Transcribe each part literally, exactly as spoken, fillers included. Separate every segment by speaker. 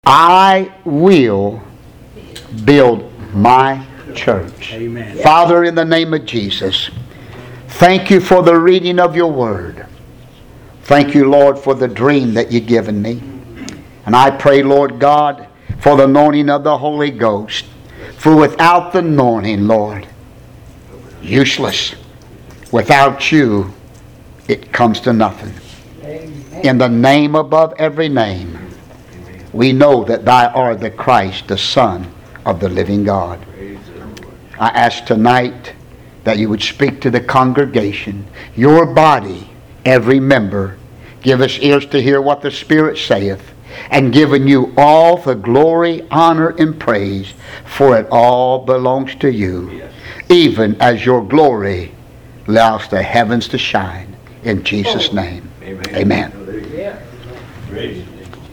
Speaker 1: I will build my church.
Speaker 2: Amen.
Speaker 1: Father, in the name of Jesus, thank you for the reading of your word. Thank you, Lord, for the dream that you've given me. And I pray, Lord God, for the anointing of the Holy Ghost. For without the anointing, Lord, useless. Without you, it comes to nothing. In the name above every name, we know that thou art the Christ, the Son of the living God. I ask tonight that you would speak to the congregation, your body, every member. Give us ears to hear what the Spirit saith, and giving you all the glory, honor, and praise, for it all belongs to you, even as your glory allows the heavens to shine. In Jesus' name, amen. amen.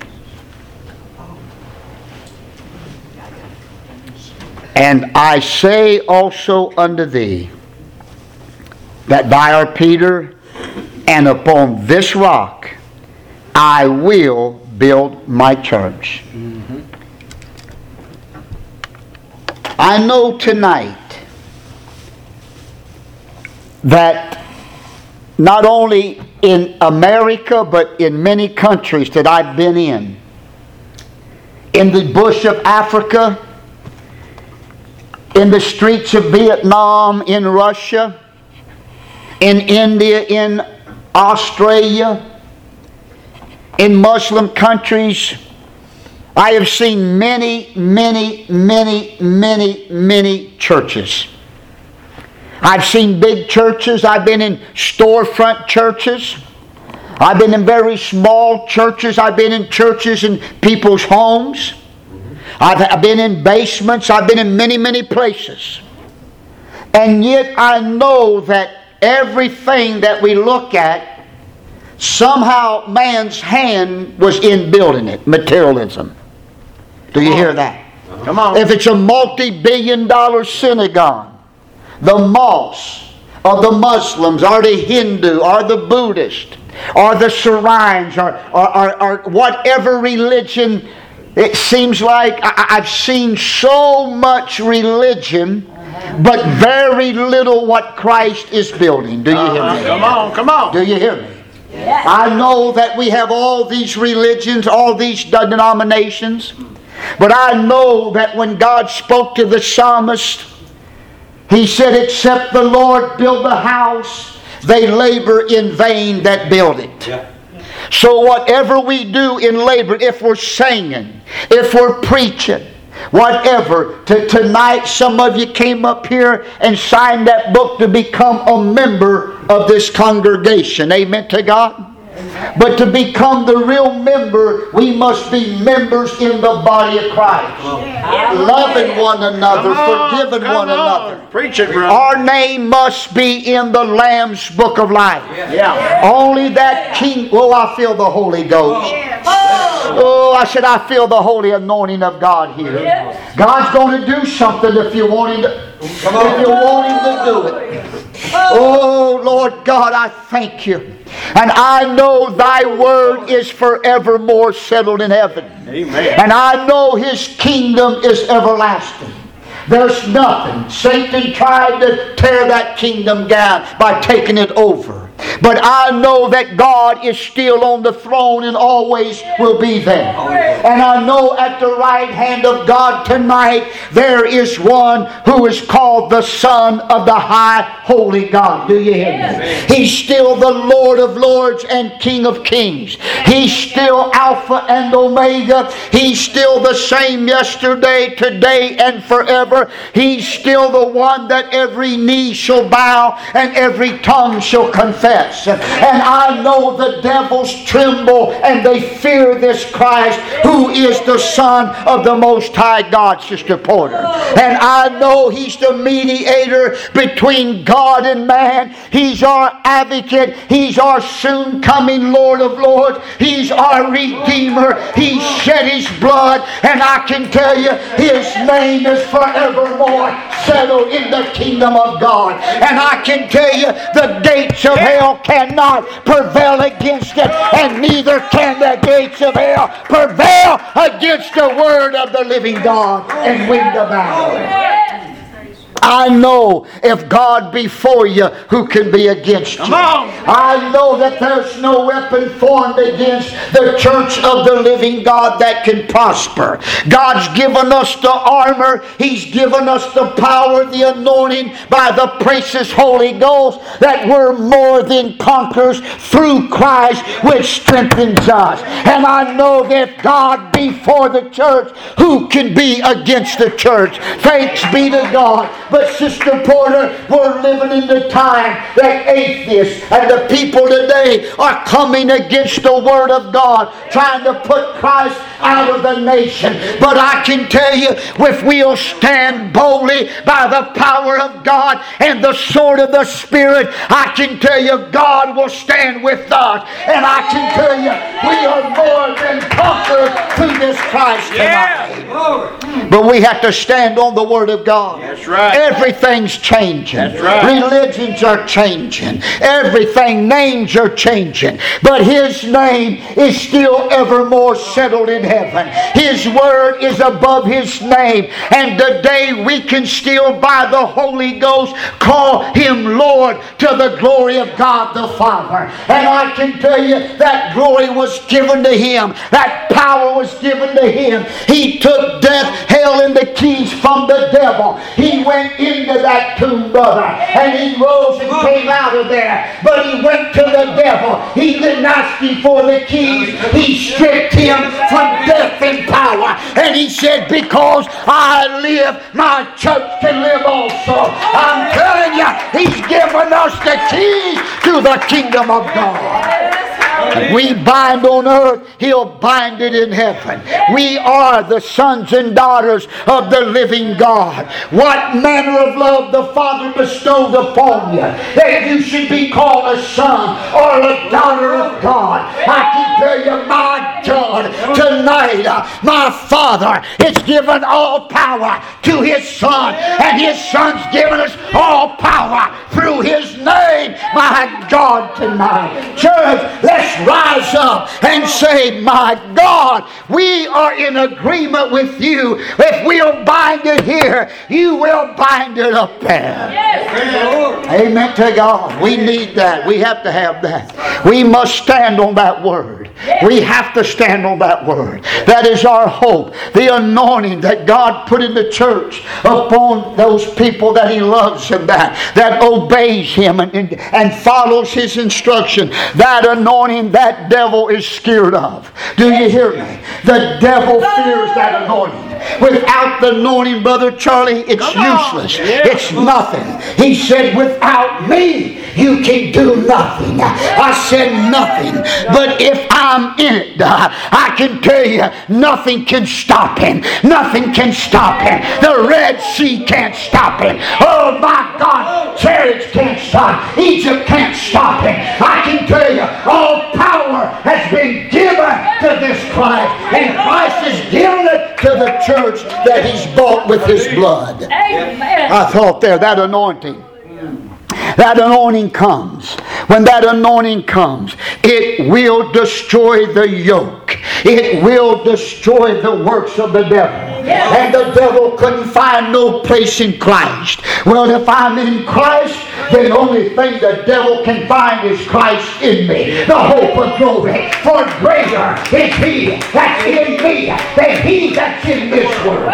Speaker 1: And I say also unto thee, that thou art Peter, and upon this rock I will build my church. Mm-hmm. I know tonight that not only in America, but in many countries that I've been in, in the bush of Africa, in the streets of Vietnam, in Russia, in India, in Australia, in Muslim countries, I have seen many, many, many, many, many churches. I've seen big churches. I've been in storefront churches. I've been in very small churches. I've been in churches in people's homes. I've been in basements. I've been in many, many places. And yet I know that everything that we look at, somehow man's hand was in building it. Materialism. Do you hear that?
Speaker 2: Come on.
Speaker 1: If it's a multi-billion dollar synagogue, the mosque of the Muslims, or the Hindu, or the Buddhist, or the Shrines, or, or, or, or whatever religion. It seems like I've seen so much religion, but very little what Christ is building. Do you hear me?
Speaker 2: Come on, come on.
Speaker 1: Do you hear me? Yes. I know that we have all these religions, all these denominations, but I know that when God spoke to the psalmist, He said, except the Lord build the house, they labor in vain that build it. Yeah. So whatever we do in labor, if we're singing, if we're preaching, whatever, to, tonight some of you came up here and signed that book to become a member of this congregation. Amen to God? But to become the real member, we must be members in the body of Christ. Loving one another, forgiving one another.
Speaker 2: Preach it, brother.
Speaker 1: Our name must be in the Lamb's Book of Life.
Speaker 2: Yeah.
Speaker 1: Only that King... Oh, I feel the Holy Ghost. Oh, I said I feel the holy anointing of God here. God's going to do something if you want Him to, if you want Him to do it. Oh, Lord God, I thank you. And I know thy word is forevermore settled in heaven.
Speaker 2: Amen.
Speaker 1: And I know His kingdom is everlasting. There's nothing. Satan tried to tear that kingdom down by taking it over. But I know that God is still on the throne and always will be there. And I know at the right hand of God tonight there is one who is called the Son of the High Holy God. Do you hear me? He's still the Lord of Lords and King of Kings. He's still Alpha and Omega. He's still the same yesterday, today, and forever. He's still the one that every knee shall bow and every tongue shall confess. And I know the devils tremble and they fear this Christ who is the Son of the Most High God, Sister Porter. And I know He's the mediator between God and man. He's our advocate. He's our soon coming Lord of Lords. He's our Redeemer. He shed His blood, and I can tell you His name is forevermore settled in the kingdom of God. And I can tell you, the gates of hell cannot prevail against it, and neither can the gates of hell prevail against the word of the living God and win the battle. I know if God be for you, who can be against you?
Speaker 2: Come on.
Speaker 1: I know that there's no weapon formed against the church of the living God that can prosper. God's given us the armor. He's given us the power, the anointing by the precious Holy Ghost, that we're more than conquerors through Christ, which strengthens us. And I know that if God be for the church, who can be against the church? Thanks be to God. But Sister Porter, we're living in the time that atheists and the people today are coming against the Word of God, trying to put Christ out of the nation. But I can tell you, if we'll stand boldly by the power of God and the sword of the Spirit, I can tell you God will stand with us. And I can tell you we are more than conquerors through this Christ tonight. Yeah. But we have to stand on the Word of God.
Speaker 2: That's right.
Speaker 1: Everything's changing.
Speaker 2: That's right.
Speaker 1: Religions are changing. Everything, names are changing. But His name is still evermore settled in heaven. His word is above His name. And today we can still by the Holy Ghost call Him Lord to the glory of God the Father. And I can tell you that glory was given to Him. That power was given to Him. He took death, hell, and the keys from the devil. He went into that tomb, brother, and He rose and came out of there. But He went to the devil. He didn't ask Him for the keys. He stripped him from death and power. And He said, because I live, my church can live also. I'm telling you, He's given us the keys to the kingdom of God. We bind on earth, He'll bind it in heaven. We are the sons and daughters of the living God. What manner of love the Father bestowed upon you, that you should be called a son or a daughter of God. I can tell you, my God, tonight, uh, my Father has given all power to His Son, and His Son's given us all power through His name. My God, tonight, church, let's rise up and say, my God, we are in agreement with You. If we'll bind it here, You will bind it up there. Yes. Amen to God. We need that. We have to have that. We must stand on that word. We have to stand on that word. That is our hope. The anointing that God put in the church upon those people that He loves and that, that obeys Him and, and, and follows His instruction. That anointing, that devil is scared of. Do you hear me? The devil fears that anointing. Without the anointing, Brother Charlie, it's useless. Yeah. It's nothing. He said, without me, you can do nothing. I said nothing. But if I'm in it, I can tell you, nothing can stop Him. Nothing can stop Him. The Red Sea can't stop Him. Oh my God, chariots can't stop. Egypt can't stop Him. I can tell you, all power has been given to this Christ, and Christ has given it to the church that He's bought with His blood. Amen. I thought there, that anointing. That anointing comes. When that anointing comes, it will destroy the yoke. It will destroy the works of the devil. And the devil couldn't find no place in Christ. Well, if I'm in Christ, then the only thing the devil can find is Christ in me. The hope of glory. For greater is He that's in me than he that's in this world.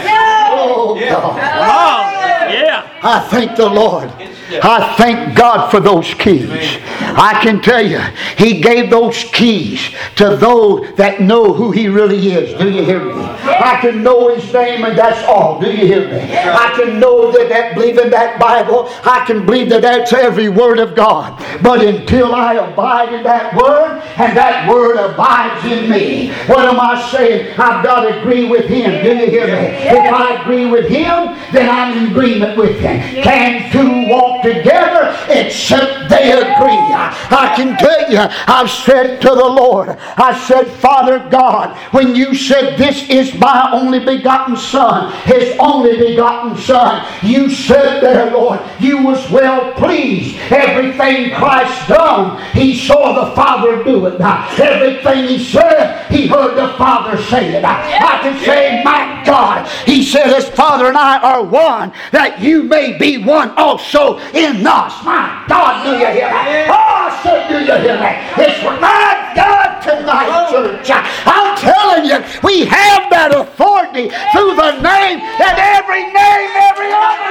Speaker 1: Oh, God. Yeah. I thank the Lord. I thank God for those keys. I can tell you, He gave those keys to those that know who He really is. Do you hear me? I can know His name and that's all. Do you hear me? I can know that, that believe in that Bible. I can believe that that's every word of God. But until I abide in that word and that word abides in me, what am I saying? I've got to agree with Him. Do you hear me? If I agree with Him, then I'm in agreement agreement with Him. Can two walk together except they agree? I can tell you, I've said to the Lord, I said, Father God, when you said this is my only begotten Son, His only begotten Son, you said there, Lord, you was well pleased. Everything Christ done, He saw the Father do it. Everything He said, He heard the Father say it. I can say, my God, He said, His Father and I are one, that you may be one also in us. My God, do you hear me? Oh, I said, do you hear me? It's my God tonight, church. I'm telling you, we have that authority through the name that every name, every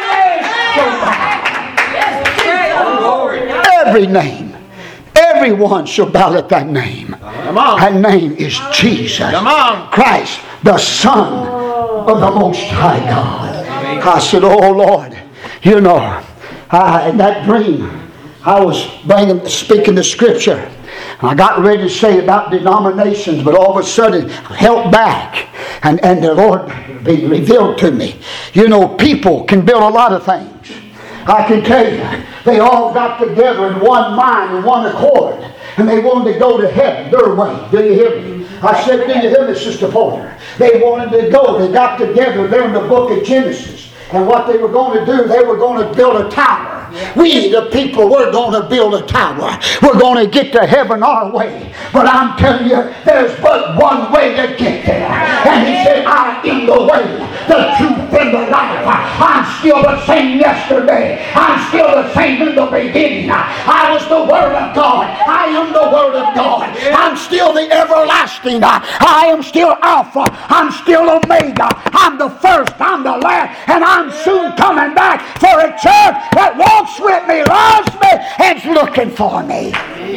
Speaker 1: other name shall bow. Every name. Everyone shall bow at that name.
Speaker 2: Come on.
Speaker 1: That name is Jesus
Speaker 2: Come on.
Speaker 1: Christ, the Son of the Most High God. I said, oh Lord, you know, I, in that dream, I was bringing, speaking the Scripture. I got ready to say about denominations, but all of a sudden I held back. And, and the Lord be revealed to me. You know, people can build a lot of things. I can tell you, they all got together in one mind and one accord. And they wanted to go to heaven their way. Do you hear me? I said, do you hear me, Sister Porter? They wanted to go. They got together there in the book of Genesis. And what they were going to do, they were going to build a tower. We, the people, we're going to build a tower. We're going to get to heaven our way. But I'm telling you, there's but one way to get there. And He said, I am the way, the truth, and the life. I'm still the same yesterday. I'm still the same in the beginning. I was the Word of God. I am the Word of God. I'm still the everlasting. I am still Alpha. I'm still Omega. I'm the first. I'm the last. And I'm soon coming back for a church that walks with me, loves me, and's looking for me.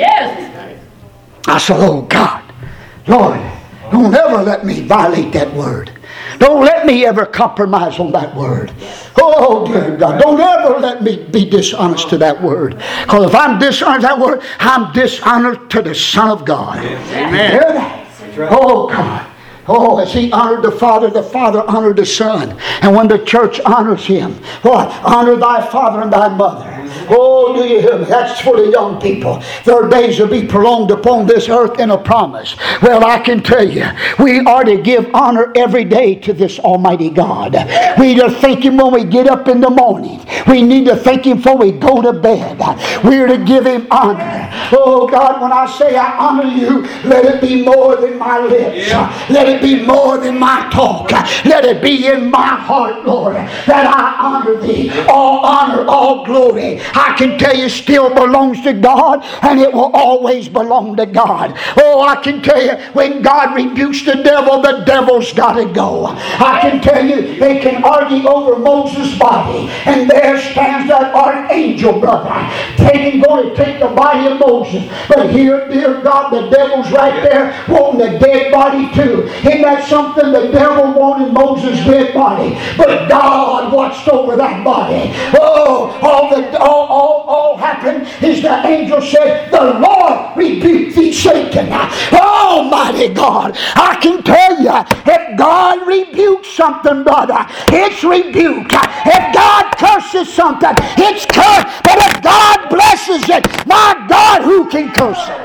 Speaker 3: Yes.
Speaker 1: I said, oh God, Lord, don't ever let me violate that word. Don't let me ever compromise on that word. Oh, dear God, don't ever let me be dishonest to that word. Because if I'm dishonest to that word, I'm dishonored to the Son of God.
Speaker 2: Amen.
Speaker 1: Hear that? Oh, God. Oh, as He honored the Father, the Father honored the Son. And when the church honors Him, what? Honor thy father and thy mother. Oh, do you hear me? That's for the young people. Their days will be prolonged upon this earth in a promise. Well, I can tell you, we are to give honor every day to this Almighty God. We need to thank Him when we get up in the morning. We need to thank Him before we go to bed. We are to give Him honor. Oh, God, when I say I honor You, let it be more than my lips. Let it be more than my talk. Let it be in my heart, Lord, that I honor Thee. All honor, all glory, I can tell you, still belongs to God, and it will always belong to God. Oh, I can tell you, when God rebukes the devil, the devil's got to go. I can tell you, they can argue over Moses' body, and there stands that archangel, brother, taking, going to take the body of Moses. But here, dear God, the devil's right there wanting the dead body too. Isn't that something? The devil wanted Moses' dead body, but God watched over that body. Oh, all the all, all, all happened is the angel said, the Lord rebuke thee, Satan. Almighty God, I can tell you, if God rebukes something, brother, it's rebuke. If God curses something, it's cursed. But if God blesses it, my God, who can curse it?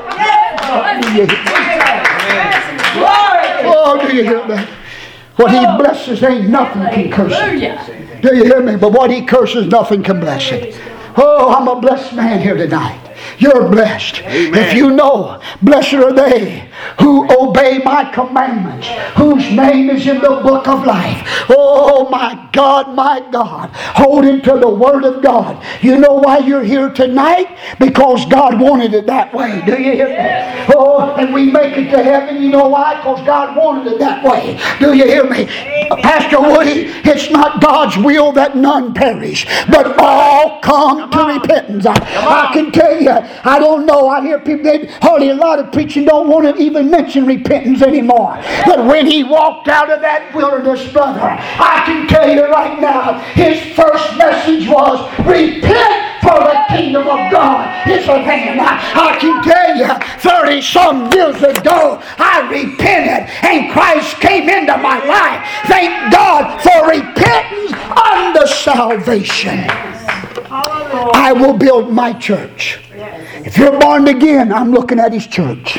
Speaker 1: Oh, do you hear that? What He blesses, ain't nothing can curse it. Do you hear me? But what He curses, nothing can bless it. Oh, I'm a blessed man here tonight. You're blessed.
Speaker 2: Amen.
Speaker 1: If you know, blessed are they who obey my commandments, whose name is in the book of life. Oh, my God, my God. Holding to the Word of God. You know why you're here tonight? Because God wanted it that way. Do you hear me? Oh, and we make it to heaven. You know why? Because God wanted it that way. Do you hear me? Pastor Woody, it's not God's will that none perish, but all come to repentance. I, I can tell you, I don't know. I hear people, they, hardly a lot of preaching don't want to even mention repentance anymore. But when He walked out of that wilderness, brother, I can tell you right now, His first message was, repent, for the kingdom of God is at hand. I, I can tell you, thirty some years ago, I repented and Christ came into my life. Thank God for repentance unto salvation. salvation, I will build my church. If you're born again, I'm looking at His church.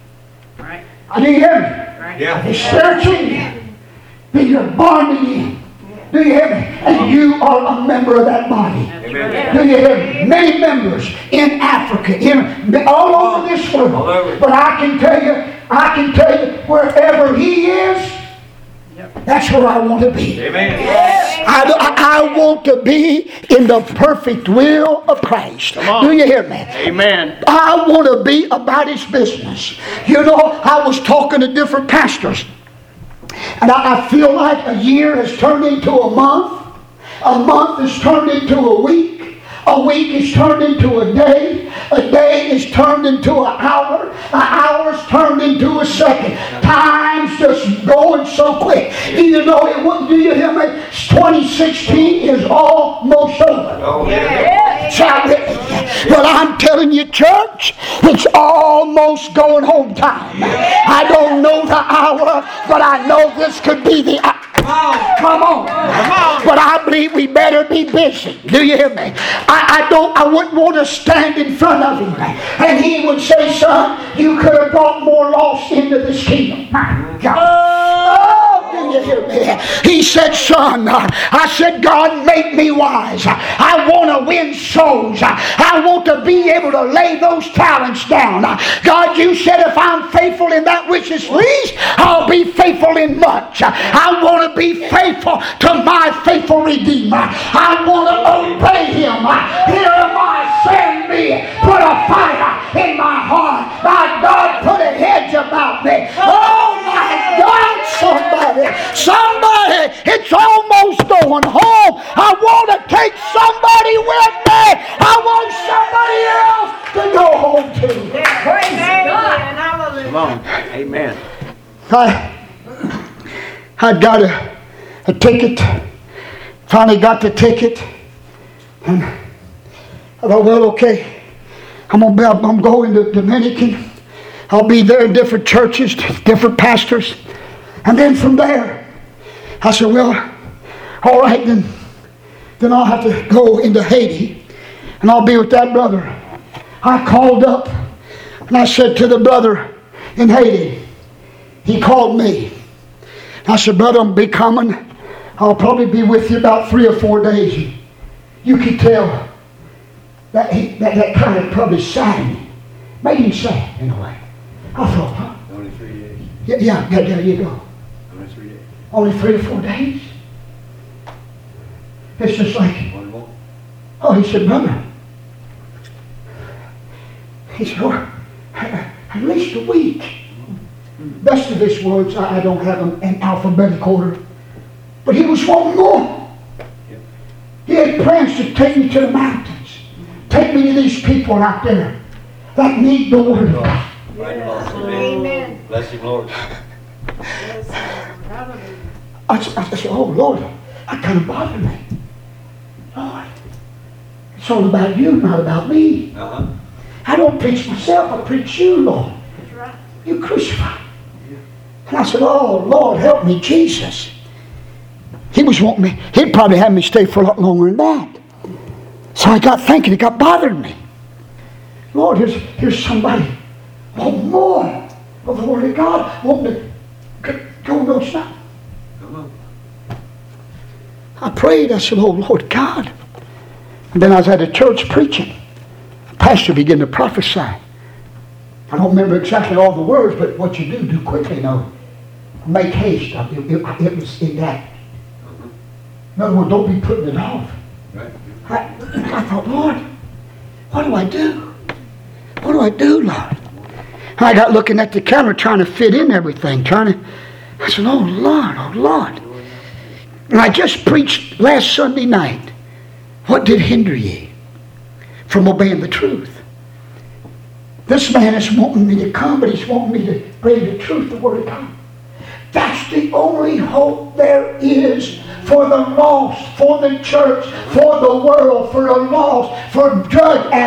Speaker 1: Do you hear me?
Speaker 2: Yeah.
Speaker 1: It's spiritually, then you're born again. Do you hear me? And you are a member of that body.
Speaker 2: Amen.
Speaker 1: Do you hear me? Many members in Africa, in all over this world. But I can tell you, I can tell you, wherever He is, that's where I want to be.
Speaker 2: Amen.
Speaker 1: I, I, I want to be in the perfect will of Christ. Do you hear me?
Speaker 2: Amen.
Speaker 1: I want to be about His business. You know, I was talking to different pastors, and I, I feel like a year has turned into a month. A month has turned into a week. A week is turned into a day. A day is turned into an hour. An hour is turned into a second. Time's just going so quick. Do you know it? What, do you hear me? twenty sixteen is almost over.
Speaker 2: Oh, yeah.
Speaker 1: Shout it. But I'm telling you, church, it's almost going home time. I don't know the hour, but I know this could be the hour. Come on.
Speaker 2: Come on.
Speaker 1: But I believe we better be busy. Do you hear me? I, I don't I wouldn't want to stand in front of Him and He would say, son, you could have brought more loss into this kingdom. My God. Oh, do you hear me? He said, son, I said, God, make me wise. I want to win souls. I want to be able to lay those talents down. God, you said if I'm faithful in that which is least, I'll be faithful in much. I want to be faithful to my faithful Redeemer. I want to obey Him. Here am I, send me. Put a fire in my heart. My God, put a hedge about me. Oh my God, somebody, somebody, it's almost going home. I want to take somebody with me. I want somebody else to go home to.
Speaker 3: Praise God.
Speaker 2: Come on. Amen.
Speaker 1: I, I got a, a ticket. Finally got the ticket. And I thought, well, okay. I'm going to I'm going to Dominican. I'll be there in different churches, different pastors. And then from there, I said, well, all right, then, then I'll have to go into Haiti. And I'll be with that brother. I called up and I said to the brother in Haiti, he called me. I said, brother, I'm be coming. I'll probably be with you about three or four days. You could tell that he, that, that kind of probably saddened me. Made him sad in a way. I thought, huh?
Speaker 2: Only three days.
Speaker 1: Yeah, yeah, yeah, there you go.
Speaker 2: Only three days.
Speaker 1: Only three or four days? It's just like,
Speaker 2: One more.
Speaker 1: oh, he said, brother. He said, oh, at least a week. Best of his words, I, I don't have them in alphabetical order. But he was wanting more. He had plans to take me to the mountains. Take me to these people out there that need the Word of God.
Speaker 3: Amen.
Speaker 2: Bless Him, Lord.
Speaker 1: I, I said, oh, Lord, that kind of bothered me. Lord, it's all about you, not about me.
Speaker 2: Uh-huh.
Speaker 1: I don't preach myself, I preach you, Lord.
Speaker 3: That's right.
Speaker 1: You crucified. And I said, oh, Lord, help me, Jesus. He was wanting me, he'd probably have me stay for a lot longer than that. So I got thinking, it got bothering me. Lord, here's, here's somebody want more of the Word of God, wanting to go no stop.
Speaker 2: Come on.
Speaker 1: I prayed, I said, oh, Lord God. And then I was at a church preaching. The pastor began to prophesy. I don't remember exactly all the words, but what you do, do quickly, no. Make haste. It, it, it was in that. In other words, don't be putting it off.
Speaker 2: Right.
Speaker 1: I, I thought, Lord, what do I do? What do I do, Lord? And I got looking at the camera trying to fit in everything, trying to, I said, oh, Lord, oh, Lord. And I just preached last Sunday night. What did hinder ye from obeying the truth? This man is wanting me to come, but he's wanting me to bring the truth, the Word of God. That's the only hope there is for the lost, for the church, for the world, for the lost, for drug addicts,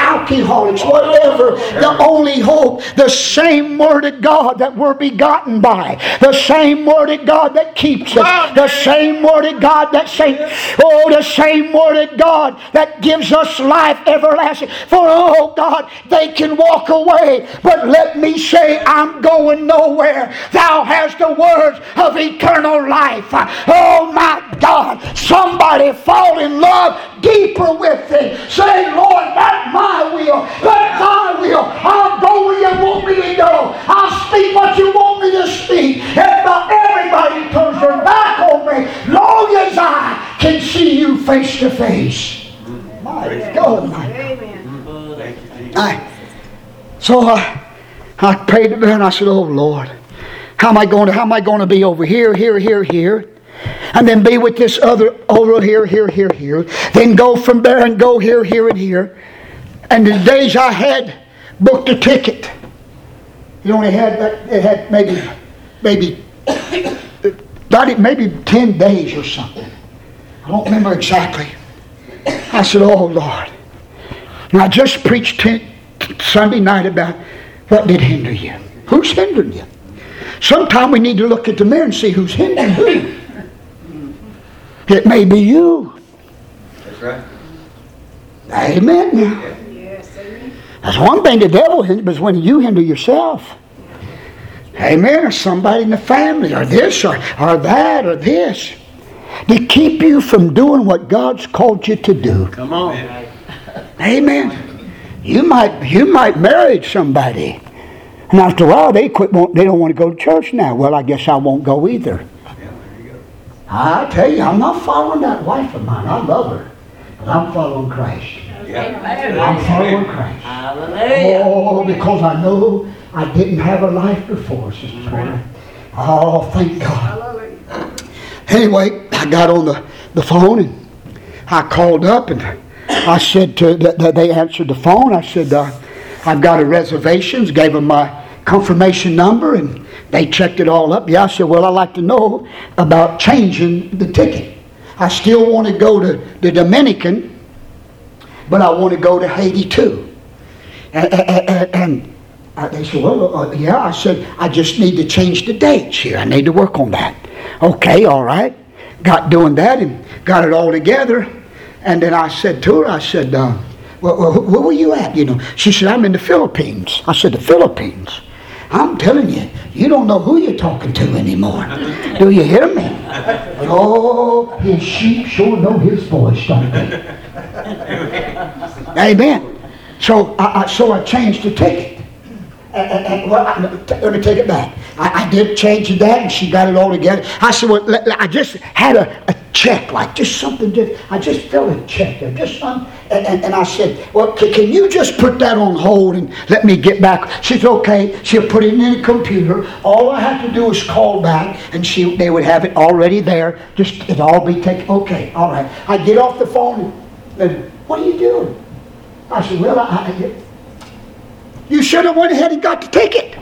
Speaker 1: alcoholics, whatever. The only hope, the same Word of God that we're begotten by, the same Word of God that keeps us, the same Word of God that saves, oh, the same Word of God that gives us life everlasting. For, oh God, they can walk away, but let me say, I'm going nowhere. Thou hast the words of eternal life. Oh my God, somebody fall in love deeper with Thee. Say, Lord, not my will, but Thy will. I'll go where You want me to go. I'll speak what You want me to speak. If everybody turns their back on me, long as I can see You face to face. My God, my God. I, so I, I prayed to her and I said, oh Lord, how am I going to, how am I going to be over here, here, here, here? And then be with this other over here, here, here, here. Then go from there and go here, here, and here. And the days I had booked a ticket, it only had that. It had maybe, maybe, not maybe ten days or something. I don't remember exactly. I said, "Oh Lord!" And I just preached ten, Sunday night about what did hinder you. Who's hindering you? Sometime we need to look at the mirror and see who's hindering who. It may be you.
Speaker 2: That's right.
Speaker 1: Amen.
Speaker 3: Yes, amen.
Speaker 1: That's one thing the devil hinders, but it's when you hinder yourself. Amen. Or somebody in the family, or this, or, or that, or this. To keep you from doing what God's called you to do.
Speaker 2: Come on.
Speaker 1: Amen. You might you might marry somebody. And after a while they quit want, they don't want to go to church now. Well, I guess I won't go either. I tell you, I'm not following that wife of mine. I love her. But I'm following Christ.
Speaker 2: Yeah.
Speaker 1: I'm following Christ.
Speaker 4: Hallelujah.
Speaker 1: Oh, because I know I didn't have a life before, Sister Turner. Oh, thank God. Anyway, I got on the, the phone and I called up and I said to, that they answered the phone. I said, uh, I've got a reservations, gave them my confirmation number, and they checked it all up. Yeah, I said, well, I'd like to know about changing the ticket. I still want to go to the Dominican, but I want to go to Haiti too. And, and, and they said, well, uh, yeah. I said, I just need to change the dates here. I need to work on that. Okay, all right. Got doing that and got it all together. And then I said to her, I said, uh, well, well, where were you at? You know, she said, I'm in the Philippines. I said, the Philippines? I'm telling you, you don't know who you're talking to anymore. Do you hear me? Oh, his sheep sure know his voice, don't they? Amen. So I, I, so I changed the ticket. And, and, and, well, I, let me take it back. I, I did change that, and she got it all together. I said, well, I just had a, a check, like just something. Just, I just felt a check there, just something. And, and, and I said, well, can, can you just put that on hold and let me get back? She said, okay. She'll put it in the computer. All I have to do is call back, and she they would have it already there. Just it'd all be taken. Okay, all right. I get off the phone, and, and what are you doing? I said, well, I. I You should have went ahead and got the ticket.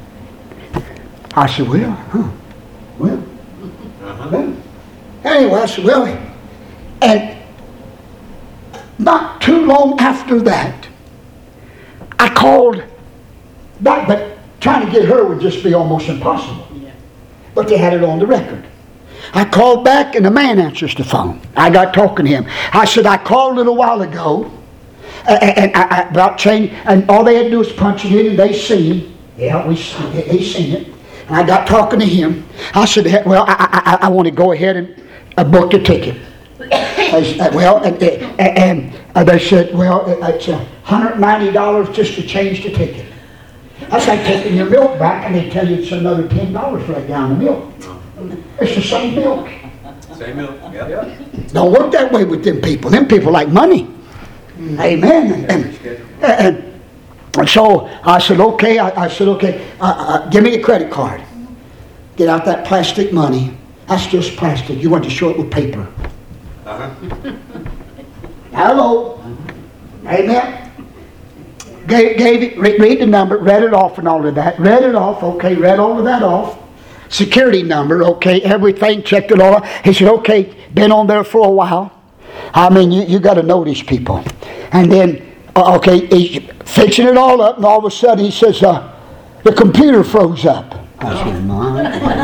Speaker 1: I said, well, huh, well, uh-huh. well. Anyway, I said, well, and not too long after that, I called back, but trying to get her would just be almost impossible. Yeah. But they had it on the record. I called back, and the man answers the phone. I got talking to him. I said, I called a little while ago, and I, I, about change, and all they had to do was punch it in, and they seen. Yeah, we they seen it. And I got talking to him. I said, well, I I, I want to go ahead and uh, book the ticket. Said, well, and, and, and they said, well, it's one hundred ninety dollars just to change the ticket. That's like taking your milk back, and they tell you it's another ten dollars for a gallon of milk. It's the same milk.
Speaker 2: Same milk. Yeah.
Speaker 1: Don't work that way with them people. Them people like money. Amen. And, and, and so I said, okay. I, I said, okay, uh, uh, give me the credit card. Get out that plastic money. That's just plastic. You want to show it with paper.
Speaker 2: Uh-huh.
Speaker 1: Hello. Amen. Gave, gave it, read, read the number, read it off and all of that. Read it off. Okay, read all of that off. Security number. Okay, everything, checked it all. He said, okay, been on there for a while. I mean, you, you got to know these people. And then uh, okay, he's fixing it all up, and all of a sudden he says, uh, the computer froze up. I said, my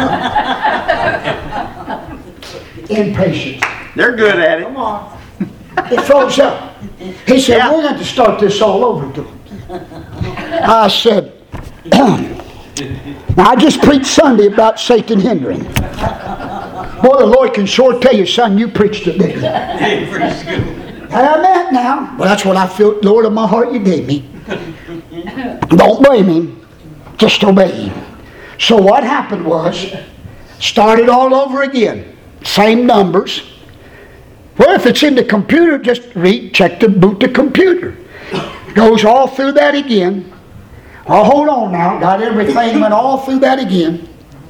Speaker 1: impatience.
Speaker 2: They're good at it.
Speaker 3: Come on.
Speaker 1: It froze up. He said,
Speaker 2: Yeah.
Speaker 1: we're going to start this all over again. I said, now I just preached Sunday about Satan hindering. Boy, the Lord can sure tell you, son, you preached it, didn't you?
Speaker 2: Hey, pretty good.
Speaker 1: Amen now. Well, that's what I feel, Lord, of my heart you gave me. Don't blame him. Just obey him. So what happened was, started all over again. Same numbers. Well, if it's in the computer, just read, check the boot the computer. Goes all through that again. Oh, hold on now. Got everything, went all through that again.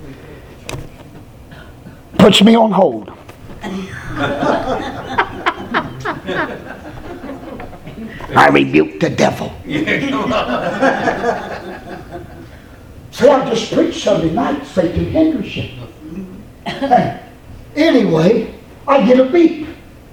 Speaker 1: Puts me on hold. I rebuke the devil. See, I just preached Sunday night, Satan hinders you. Anyway, I get a beep.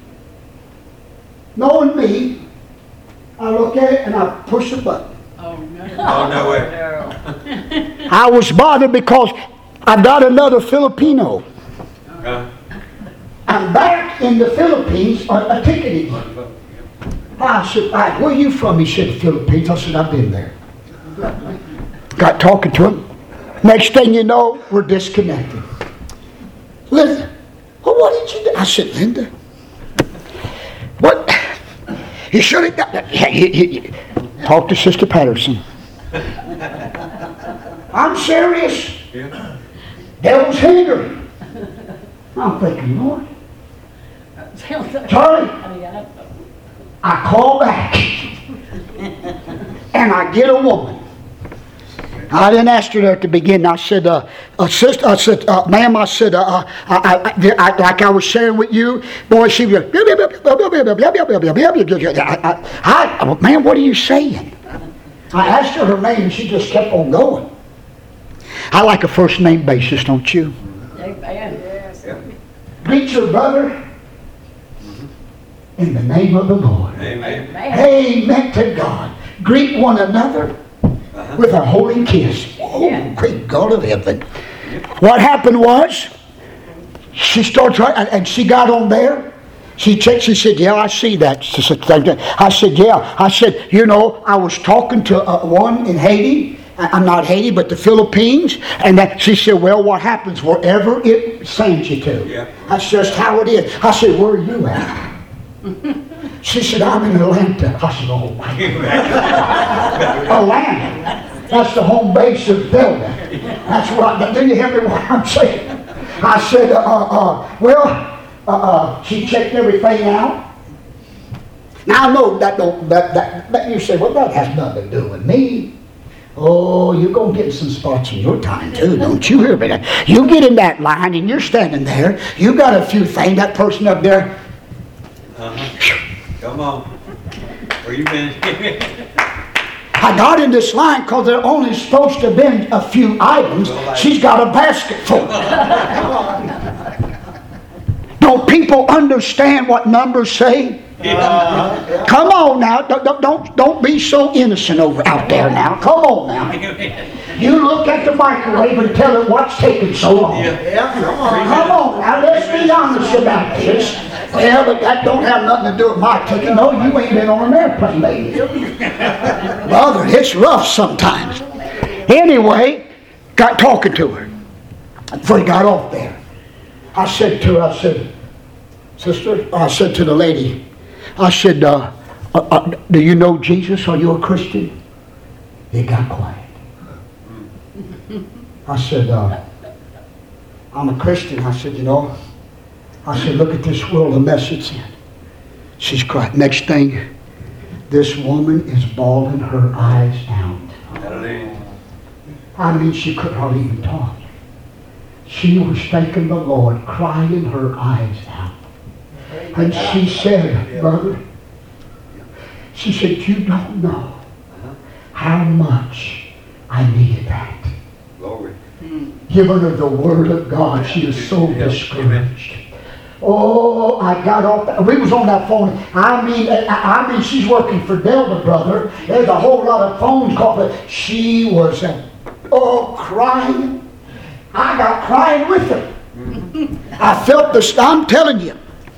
Speaker 1: Knowing me, I look at it and I push the button.
Speaker 3: Oh, no.
Speaker 2: Oh, no way.
Speaker 1: I was bothered because I got another Filipino.
Speaker 2: Uh,
Speaker 1: I'm back in the Philippines on a ticket again. I said, "All right, where are you from?" He said, "The Philippines." I said, "I've been there." Got talking to him. Next thing you know, we're disconnected. Linda, well, what did you do? I said, "Linda, what? You should have got that." Yeah, you, you, you. Talk to Sister Patterson. I'm serious.
Speaker 2: yeah.
Speaker 1: Devil's hindering. I'm thinking, Lord. Charlie, I call back. And I get a woman. I didn't ask her there at the beginning. I said, uh, uh, sister, I said, uh, ma'am, I said, uh, uh, I, I, I, like I was sharing with you, boy, she was, I, I, man, what are you saying? I asked her her name and she just kept on going. I like a first name basis, don't you?
Speaker 3: Yes.
Speaker 1: Greet your brother in the name of the Lord.
Speaker 2: Amen.
Speaker 1: Amen to God. Greet one another
Speaker 2: Uh-huh.
Speaker 1: with a holy kiss. Oh, great God of heaven. What happened was, she starts right, and she got on there. She checked, she said, "Yeah, I see that." She said, I said, "Yeah." I said, "You know, I was talking to uh, one in Haiti. I'm not Haiti, but the Philippines." And that, she said, "Well, what happens wherever it sends you to?"
Speaker 2: Yeah.
Speaker 1: That's just how it is. I said, "Where are you at?" She said, "I'm in Atlanta." I said, "Oh my God." Atlanta. That's the home base of Delta. That's what I, do you hear me what I'm saying? I said, uh, uh, well, uh, uh, she checked everything out. Now I know that don't, that, that, that you say, well, that has nothing to do with me. Oh, you're going to get some spots in your time too, don't you hear me? You get in that line and you're standing there. You got a few things, that person up there.
Speaker 2: Uh-huh. Come on. Where you been?
Speaker 1: I got in this line because there only supposed to have been a few items. She's got a basket full. Don't people understand what numbers say?
Speaker 2: Uh,
Speaker 1: Come on now. Don't, don't, don't be so innocent over out there now. Come on now. You look at the microwave and tell it what's taking so long.
Speaker 2: yeah, come on.
Speaker 1: Come on now. Let's be honest about this. Well, but that don't have nothing to do with my ticket. No, you ain't been on an airplane, lady. Brother, it's rough sometimes. Anyway, got talking to her before he got off there. I said to her, I said, "Sister," I said to the lady, I said, uh, uh, uh, "Do you know Jesus? Are you a Christian?" He got quiet. I said, uh, "I'm a Christian." I said, "You know," I said, "look at this world, the mess it's in." She's crying. Next thing, this woman is bawling her eyes out.
Speaker 2: Hallelujah.
Speaker 1: I mean, she could hardly even talk. She was thanking the Lord, crying her eyes out. And she said, "Brother," she said, "you don't know how much I needed that."
Speaker 2: Glory.
Speaker 1: Given her the Word of God, she is so discouraged. Oh, I got off. The, we was on that phone. I mean, I, I mean, she's working for Delta, brother. There's a whole lot of phones called, but she was, uh, oh, crying. I got crying with her. I felt this. I'm telling you,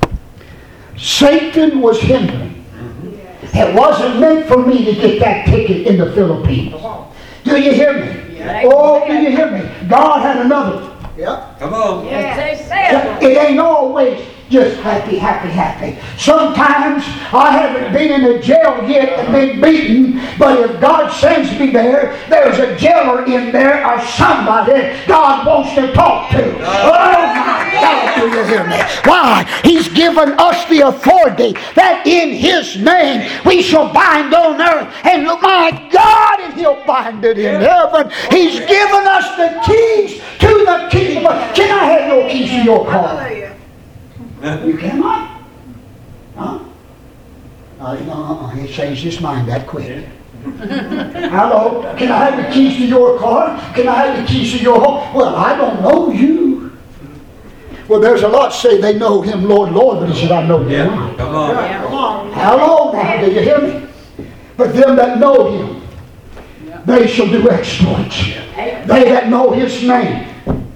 Speaker 1: Satan was hindering. It wasn't meant for me to get that ticket in the Philippines. Do you hear me? Oh, do you hear me? God had another.
Speaker 2: Yep. Come on.
Speaker 3: Yes, amen.
Speaker 1: It ain't always just happy, happy, happy. Sometimes I haven't been in a jail yet and been beaten, but if God sends me there, there's a jailer in there or somebody God wants to talk to. Oh my God, do you hear me? Why? He's given us the authority that in His name we shall bind on earth, and my God, and He'll bind it in heaven. He's given us the keys to the kingdom. Can I have your keys to your car? You cannot? Huh? Uh, no, uh-uh. He changed his mind that quick. Hello? Can I have the keys to your car? Can I have the keys to your home? Well, I don't know you. Well, there's a lot say they know Him, Lord, Lord, but He said, I know you
Speaker 2: Yeah.
Speaker 1: not.
Speaker 2: Come on.
Speaker 3: Yeah. Come on.
Speaker 1: Hello now, do you hear me? But them that know Him, they shall do exploits. They that know His name.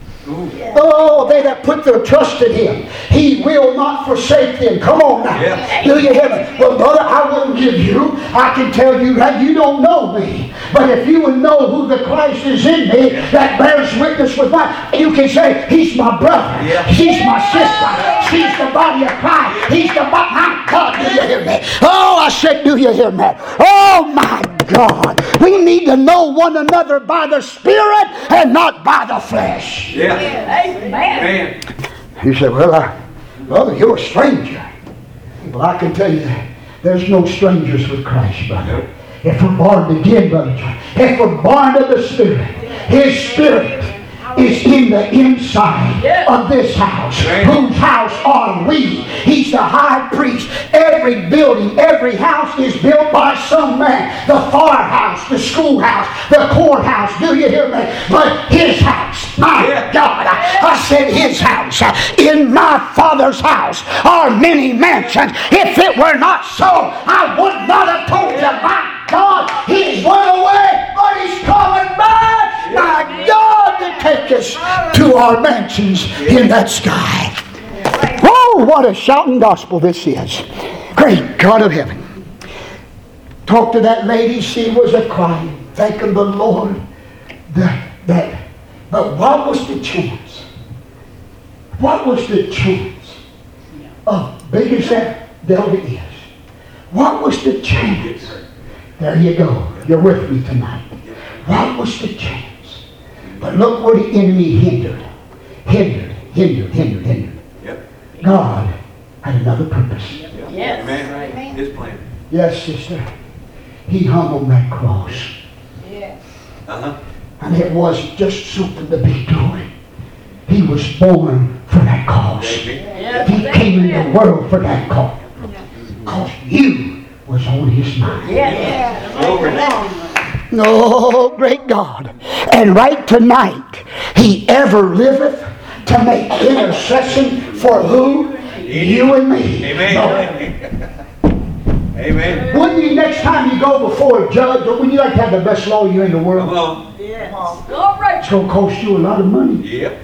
Speaker 1: Oh, they that put their trust in Him, He will not forsake them. Come on now.
Speaker 2: Yeah.
Speaker 1: Do you hear me? Well, brother, I wouldn't give you. I can tell you that you don't know me. But if you would know who the Christ is in me that bears witness with my, you can say, He's my brother.
Speaker 2: Yeah.
Speaker 1: She's my sister. She's the body of Christ. He's the body. My God, do you hear me? Oh, I said, do you hear me? Oh, my God. We need to know one another by the Spirit and not by the flesh.
Speaker 2: Yeah.
Speaker 3: Amen.
Speaker 2: Man.
Speaker 1: He said, well, I, brother, you're a stranger. Well, I can tell you, there's no strangers with Christ, brother. If we're born again, brother, if we're born of the Spirit, His Spirit is in the inside of this house. Whose house are we? He's the high priest. Every building, every house is built by some man. The firehouse, the schoolhouse, the courthouse. Do you hear me? But His house, my God, I, I said His house. In my Father's house are many mansions. If it were not so, I would not have told you. My God, He's went away, but He's coming back. My God, to take us to our mansions in that sky. Oh, what a shouting gospel this is. Great God of heaven. Talked to that lady, she was a crying, thanking the Lord that, that. But what was the chance? What was the chance of big as that Delta is? What was the chance? There you go. You're with me tonight. What was the chance? But look where the enemy hindered. Hindered, hindered, hindered, hindered.
Speaker 2: Yep.
Speaker 1: God had another purpose.
Speaker 3: Yes.
Speaker 2: Amen. His plan.
Speaker 1: Yes, sister. He hung on that cross.
Speaker 3: Yes.
Speaker 2: Uh-huh.
Speaker 1: And it wasn't just something to be doing. He was born for that cause.
Speaker 3: Yes.
Speaker 1: He came in the world for that cause. Because you was on His mind.
Speaker 3: Yes.
Speaker 2: Glory.
Speaker 1: No, great God. And right tonight, He ever liveth to make intercession for who? You and me.
Speaker 2: Amen. Amen.
Speaker 1: Wouldn't you, next time you go before a judge, or wouldn't you like to have the best lawyer in the
Speaker 2: Come
Speaker 1: world?
Speaker 2: on.
Speaker 3: Yes. Glory.
Speaker 1: It's going to cost you a lot of money.
Speaker 2: Yep.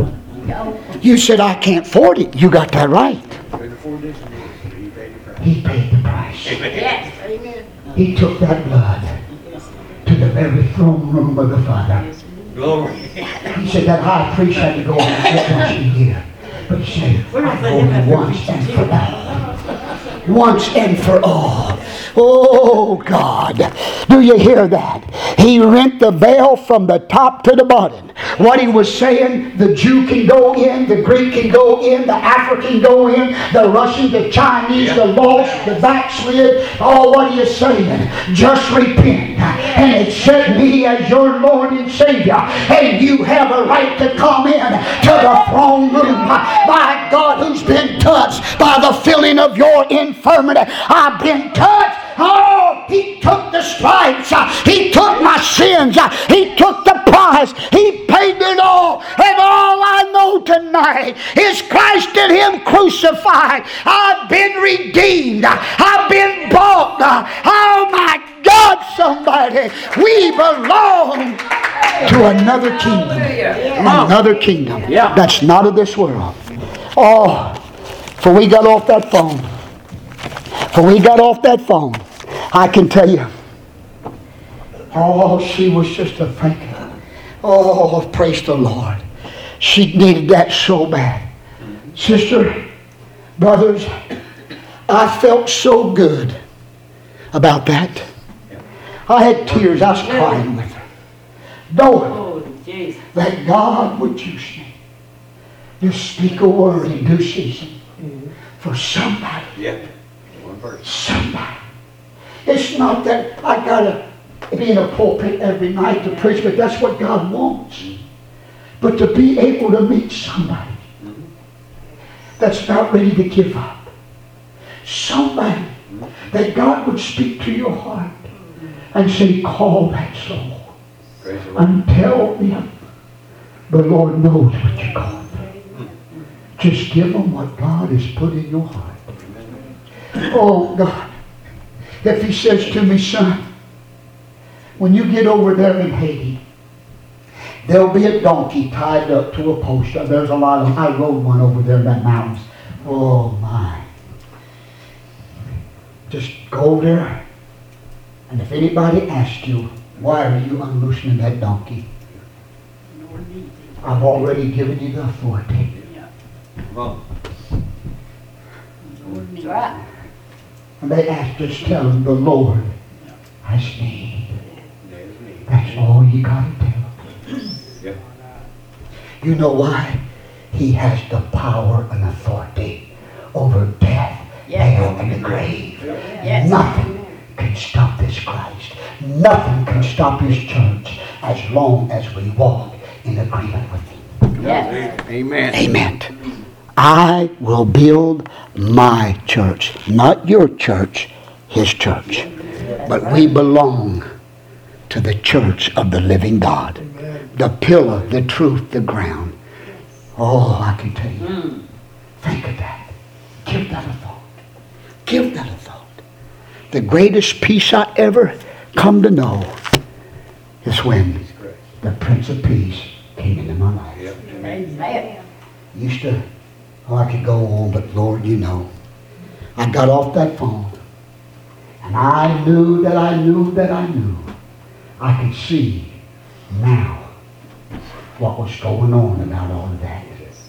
Speaker 1: You said, I can't afford it. You got that right.
Speaker 2: Couldn't afford this. He paid the price.
Speaker 1: He paid the price.
Speaker 3: Yes. Amen.
Speaker 1: He took that blood to the very throne room of the Father.
Speaker 2: Glory.
Speaker 1: He said that high priest had to go once a year. But he said, I go once and for all. Once and for all. Oh, God. Do you hear that? He rent the veil from the top to the bottom. What he was saying, the Jew can go in, the Greek can go in, the African go in, the Russian, the Chinese, yeah. the lost, the backslid. All what he is saying, just repent and accept me as your Lord and Savior. And you have a right to come in to the throne room. By God, who's been touched by the feeling of your infirmity. I've been touched. Oh, He took the stripes. He took my sins. He took the price. He paid it all. And all I know tonight crucified. It's Christ and Him crucified. I've been redeemed. I've been bought. Oh my God, somebody. We belong to another kingdom. Another kingdom that's not of this world. Oh, for we got off that phone. For we got off that phone. I can tell you. Oh, she was just a thinking. Oh, praise the Lord. She needed that so bad. Sister, brothers, I felt so good about that. I had tears. I was crying with her. Knowing that God would use me to speak a word in due season for somebody.
Speaker 2: Yeah. One person.
Speaker 1: Somebody. It's not that I got to be in a pulpit every night to preach, but that's what God wants. But to be able to meet somebody that's not ready to give up. Somebody that God would speak to your heart and say, call that soul and tell them the Lord knows what you're going through. Just give them what God has put in your heart. Oh God, if He says to me, son, when you get over there in Haiti, there'll be a donkey tied up to a post. There's a lot of, I rode one over there in that mountains. Oh my. Just go there, and if anybody asks you, why are you unloosening that donkey? I've already given you the authority.
Speaker 2: Come on.
Speaker 3: Right.
Speaker 1: And they ask, just tell them the Lord has need. That's all you got to tell them.
Speaker 2: Yeah.
Speaker 1: You know why? He has the power and authority over death,
Speaker 3: Yes.
Speaker 1: hell, and the grave.
Speaker 3: Yes.
Speaker 1: Nothing can stop this Christ. Nothing can stop His church as long as we walk in agreement with Him.
Speaker 3: Yes.
Speaker 2: Amen.
Speaker 1: Amen. I will build my church, not your church, His church. But we belong to the church of the living God. The pillar, the truth, the ground. Oh, I can tell you. Think of that. Give that a thought. Give that a thought. The greatest peace I ever come to know is when the Prince of Peace came into my life.
Speaker 3: Amen.
Speaker 1: Used to, oh, I could go on, but Lord, you know. I got off that phone. And I knew that I knew that I knew. I could see now what was going on about all of that.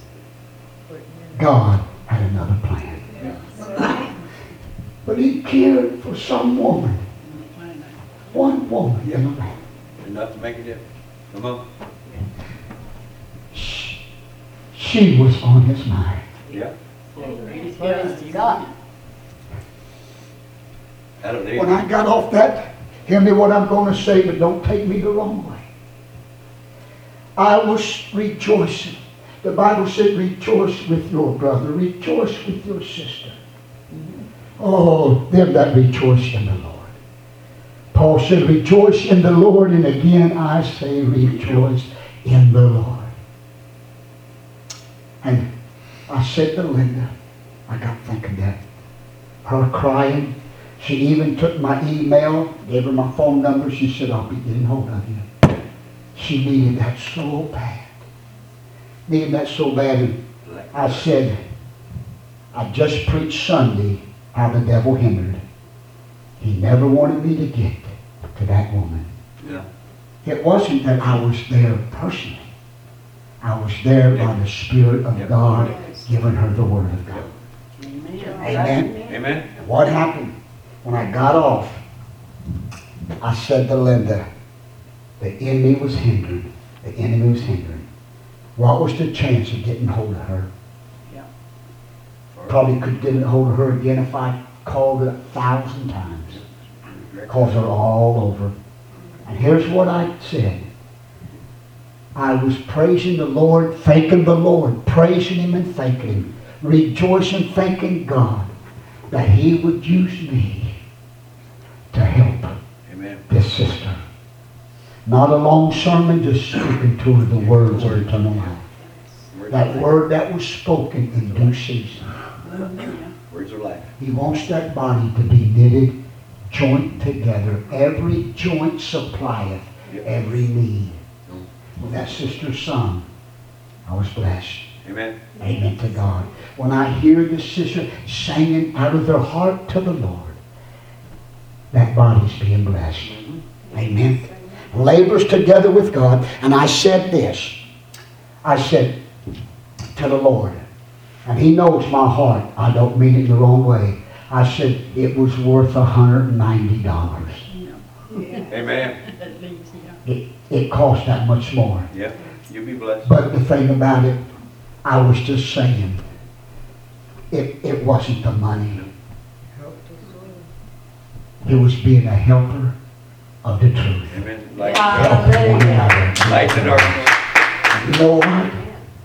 Speaker 1: God had another plan. But He cared for some woman. One woman in the land.
Speaker 2: Enough to make a difference. Come on.
Speaker 1: She, she was on His mind.
Speaker 2: Yeah.
Speaker 3: Praise to God.
Speaker 2: Hallelujah.
Speaker 1: When I got off that, hear me what I'm going to say, but don't take me the wrong way. I was rejoicing. The Bible said, rejoice with your brother, rejoice with your sister. Oh, them that rejoice in the Lord. Paul said, rejoice in the Lord, and again I say, rejoice in the Lord. And I said to Linda, I got thinking that, her crying, she even took my email, gave her my phone number. She said, I'll be getting hold of you. She needed that so bad. Needed that so bad. And I said, I just preached Sunday how the devil hindered. He never wanted me to get to that woman.
Speaker 2: Yeah.
Speaker 1: It wasn't that I was there personally. I was there by the Spirit of God giving her the Word of God. Amen.
Speaker 2: Amen.
Speaker 1: What happened? When I got off, I said to Linda, the enemy was hindering. The enemy was hindering. What was the chance of getting hold of her?
Speaker 3: Yeah.
Speaker 1: Probably could get hold of her again if I called her a thousand times. Calls her all over. And here's what I said. I was praising the Lord, thanking the Lord, praising Him and thanking Him, rejoicing, thanking God that He would use me to help
Speaker 2: Amen.
Speaker 1: this sister. Not a long sermon, just speaking to her the words of eternal life. That word that was spoken in due season.
Speaker 2: Words of life.
Speaker 1: He wants that body to be knitted, joint together. Every joint supplieth every need. When that sister sung, I was blessed.
Speaker 2: Amen.
Speaker 1: Amen to God. When I hear the sister singing out of their heart to the Lord, that body's being blessed. Amen. Labors together with God. And I said this. I said to the Lord, and He knows my heart. I don't mean it the wrong way. I said it was worth one hundred ninety dollars.
Speaker 2: Amen.
Speaker 1: It, it cost that much more.
Speaker 2: Yep. You be blessed.
Speaker 1: But the thing about it, I was just saying, it, it wasn't the money. It was being a helper of the truth.
Speaker 2: Amen. Light,
Speaker 1: Helping one another.
Speaker 2: light the darkness.
Speaker 1: You know what?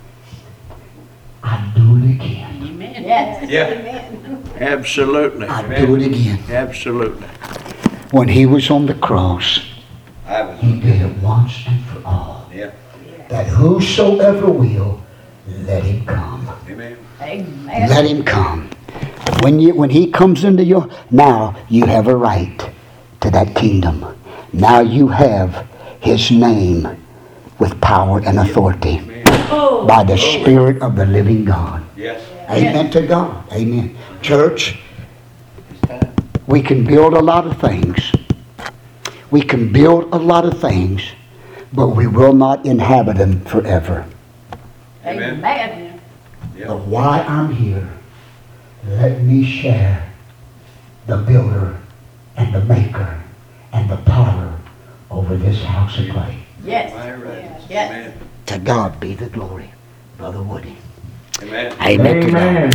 Speaker 1: I'd do it again.
Speaker 3: Yes.
Speaker 2: Yeah.
Speaker 4: Absolutely.
Speaker 1: I'd do it again.
Speaker 4: Absolutely.
Speaker 1: When He was on the cross,
Speaker 2: I was.
Speaker 1: He did it once and for all.
Speaker 2: Yeah.
Speaker 1: That whosoever will, let him come.
Speaker 2: Amen.
Speaker 3: Amen.
Speaker 1: Let him come. When you when He comes into your, now you have a right to that kingdom. Now you have His name with power and authority
Speaker 2: Amen.
Speaker 1: by the Spirit of the living God.
Speaker 2: Yes.
Speaker 1: Amen to God. Amen. Church,
Speaker 2: It's time.
Speaker 1: we can build a lot of things. We can build a lot of things, but we will not inhabit them forever.
Speaker 2: Amen.
Speaker 3: Amen.
Speaker 2: Yeah.
Speaker 1: But why I'm here, let me share the builder and the maker and the potter over this house of clay.
Speaker 3: Yes.
Speaker 2: My residence.
Speaker 3: Yes.
Speaker 2: Amen.
Speaker 1: To God be the glory, Brother Woody.
Speaker 2: Amen.
Speaker 1: Amen. to God.
Speaker 4: Amen.